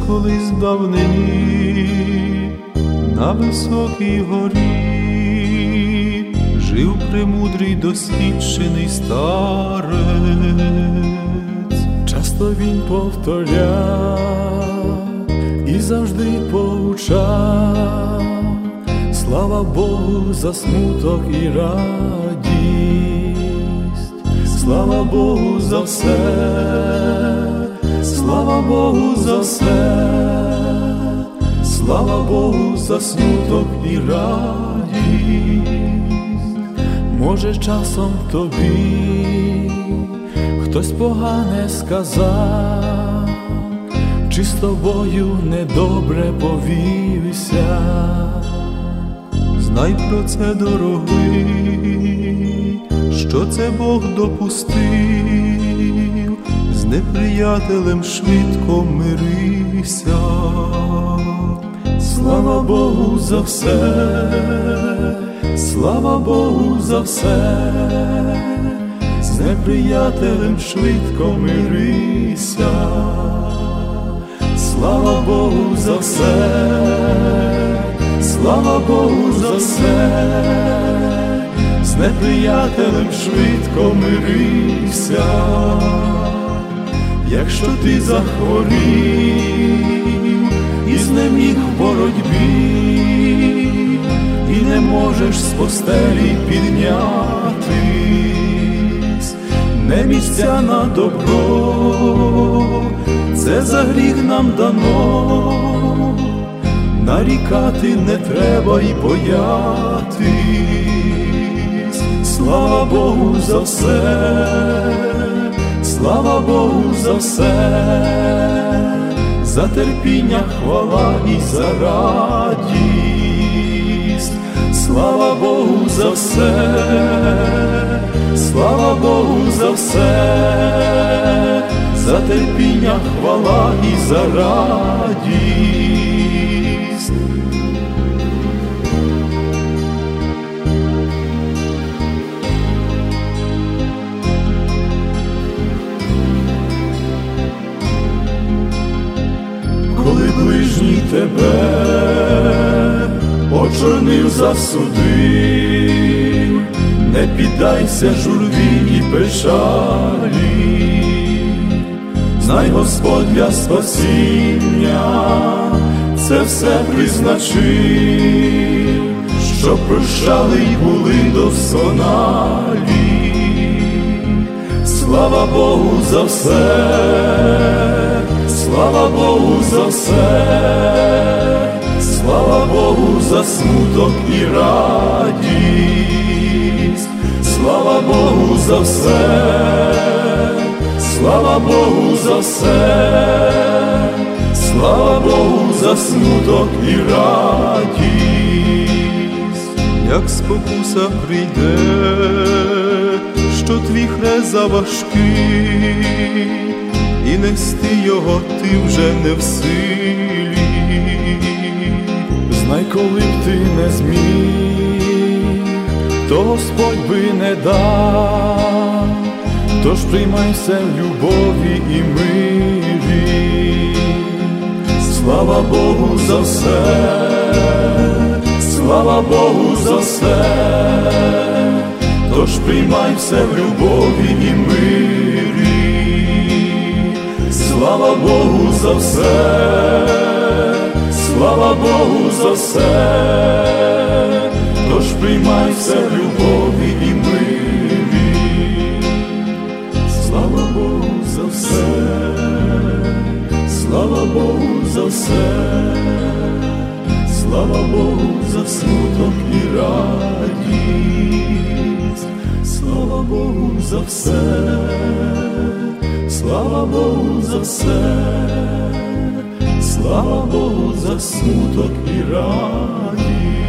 колись в давнині на високій горі жив премудрий досвідчений старець. Часто він повторяв і завжди poučав: слава Богу за смуток і радість, слава Богу за все, слава Богу за все, слава Богу за смуток і радість. Може, часом тобі хтось погане сказав, чи з тобою недобре повівся. Знай про це, дорогий, що це Бог допустив, з неприятелем швидко мирися. Слава Богу за все, слава Богу за все, з неприятелем швидко мирися. Слава Богу за все, слава Богу за все, з неприятелем швидко мирися. Якщо ти захворів і знеміг в боротьбі, і не можеш з постелі піднятись, не місця на добро, це за гріх нам дано. Нарікати не треба й боятись. Слава Богу за все, слава Богу за все, за терпіння хвала і за радість. Слава Богу за все, слава Богу за все, за терпіння хвала і за радість. Коли ближній тебе очорнив, засудив, не піддайся журбі і печалі. Знай, Господь для спасіння це все призначив, щоб прощали й були досконалі. Слава Богу за все, слава Богу за все, слава Богу за смуток і радість. Слава Богу за все, слава Богу за все, слава Богу за смуток і радість. Як спокуса прийде, що твій хрест заважкий, і нести його ти вже не в силі. Знай, коли б ти не зміг, то Господь би не дав. Тож приймай все в любові і мирі. Слава Богу за все, слава Богу за все, тож приймай все в любові і мирі. Слава Богу за все, слава Богу за все, тож приймай все в любові і мирі. Слава Богу за все, слава Богу за все, слава Богу за смуток і радість. Слава Богу за все, слава Богу за все, слава Богу за смуток і радість.